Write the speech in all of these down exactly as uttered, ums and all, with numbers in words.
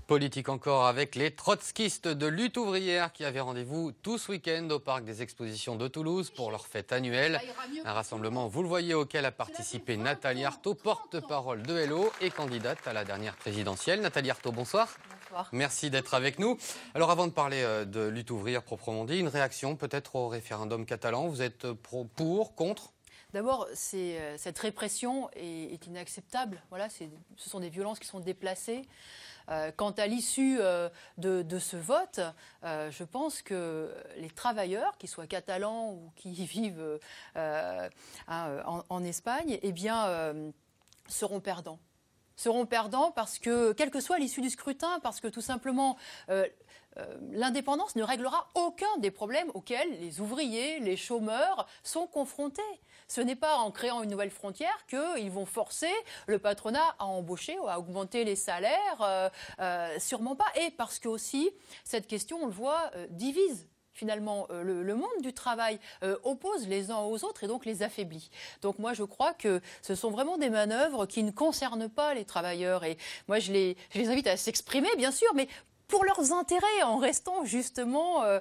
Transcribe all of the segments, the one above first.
Politique encore avec les trotskistes de lutte ouvrière qui avaient rendez-vous tout ce week-end au parc des expositions de Toulouse pour leur fête annuelle. Un rassemblement, vous le voyez, auquel a participé Nathalie Arthaud, porte-parole de L O et candidate à la dernière présidentielle. Nathalie Arthaud, bonsoir. Bonsoir. Merci d'être avec nous. Alors avant de parler de lutte ouvrière proprement dit, une réaction peut-être au référendum catalan. Vous êtes pro, pour, contre ? D'abord, cette répression est, est inacceptable. Voilà, ce sont des violences qui sont déplacées. Euh, quant à l'issue euh, de, de ce vote, euh, je pense que les travailleurs, qu'ils soient catalans ou qui vivent euh, en, en Espagne, eh bien, euh, seront perdants. seront perdants parce que, quelle que soit l'issue du scrutin, parce que tout simplement, euh, euh, l'indépendance ne réglera aucun des problèmes auxquels les ouvriers, les chômeurs sont confrontés. Ce n'est pas en créant une nouvelle frontière qu'ils vont forcer le patronat à embaucher ou à augmenter les salaires, euh, euh, sûrement pas. Et parce que aussi, cette question, on le voit, euh, divise. Finalement, euh, le, le monde du travail euh, oppose les uns aux autres et donc les affaiblit. Donc moi, je crois que ce sont vraiment des manœuvres qui ne concernent pas les travailleurs. Et moi, je les, je les invite à s'exprimer, bien sûr, mais pour leurs intérêts, en restant justement euh,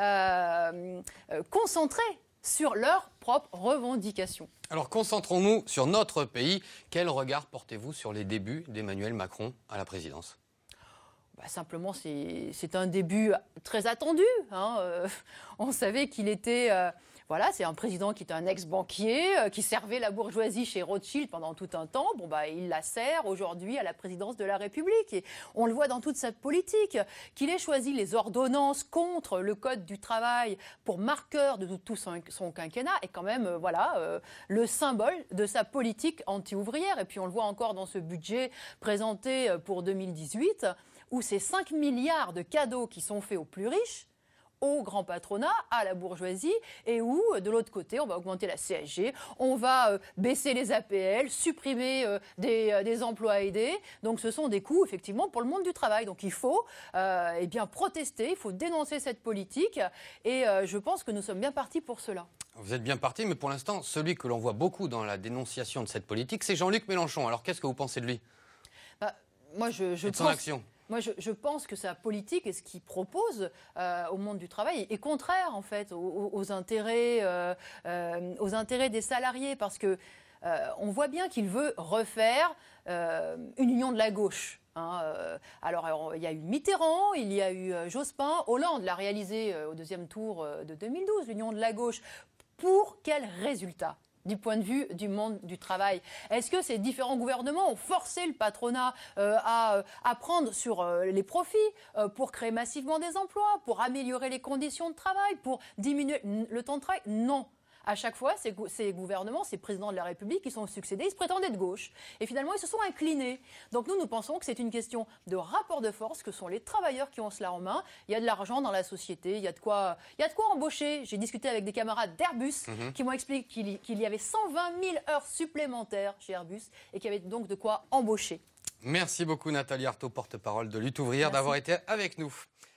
euh, euh, concentrés sur leurs propres revendications. Alors concentrons-nous sur notre pays. Quel regard portez-vous sur les débuts d'Emmanuel Macron à la présidence ? Bah, simplement, c'est un début très attendu. Hein. Euh, on savait qu'il était... Euh, voilà, c'est un président qui était un ex-banquier, euh, qui servait la bourgeoisie chez Rothschild pendant tout un temps. Bon, bah, il la sert aujourd'hui à la présidence de la République. Et on le voit dans toute sa politique. Qu'il ait choisi les ordonnances contre le Code du travail pour marqueur de tout son, son quinquennat est quand même euh, voilà, euh, le symbole de sa politique anti-ouvrière. Et puis on le voit encore dans ce budget présenté pour deux mille dix-huit, où ces cinq milliards de cadeaux qui sont faits aux plus riches, au grand patronat, à la bourgeoisie, et où, de l'autre côté, on va augmenter la C S G, on va euh, baisser les A P L, supprimer euh, des, euh, des emplois aidés. Donc ce sont des coûts, effectivement, pour le monde du travail. Donc il faut euh, eh bien, protester, il faut dénoncer cette politique, et euh, je pense que nous sommes bien partis pour cela. Vous êtes bien parti, mais pour l'instant, celui que l'on voit beaucoup dans la dénonciation de cette politique, c'est Jean-Luc Mélenchon. Alors qu'est-ce que vous pensez de lui ? bah, Moi, je, je et de son pense... action. Moi, je, je pense que sa politique et ce qu'il propose euh, au monde du travail est contraire, en fait, aux, aux, intérêts, euh, euh, aux intérêts des salariés. Parce que euh, on voit bien qu'il veut refaire euh, une union de la gauche. Hein, euh, alors, alors, il y a eu Mitterrand, il y a eu euh, Jospin. Hollande l'a réalisé euh, au deuxième tour euh, de deux mille douze, l'union de la gauche. Pour quel résultat ? Du point de vue du monde du travail. Est-ce que ces différents gouvernements ont forcé le patronat euh, à, à prendre sur euh, les profits euh, pour créer massivement des emplois, pour améliorer les conditions de travail, pour diminuer le temps de travail? Non. À chaque fois, ces, ces gouvernements, ces présidents de la République qui sont succédés, ils se prétendaient de gauche. Et finalement, ils se sont inclinés. Donc nous, nous pensons que c'est une question de rapport de force, que sont les travailleurs qui ont cela en main. Il y a de l'argent dans la société, il y a de quoi, il y a de quoi embaucher. J'ai discuté avec des camarades d'Airbus mmh. qui m'ont expliqué qu'il qu'il y avait cent vingt mille heures supplémentaires chez Airbus et qu'il y avait donc de quoi embaucher. Merci beaucoup Nathalie Arthaud, porte-parole de Lutte ouvrière, d'avoir été avec nous.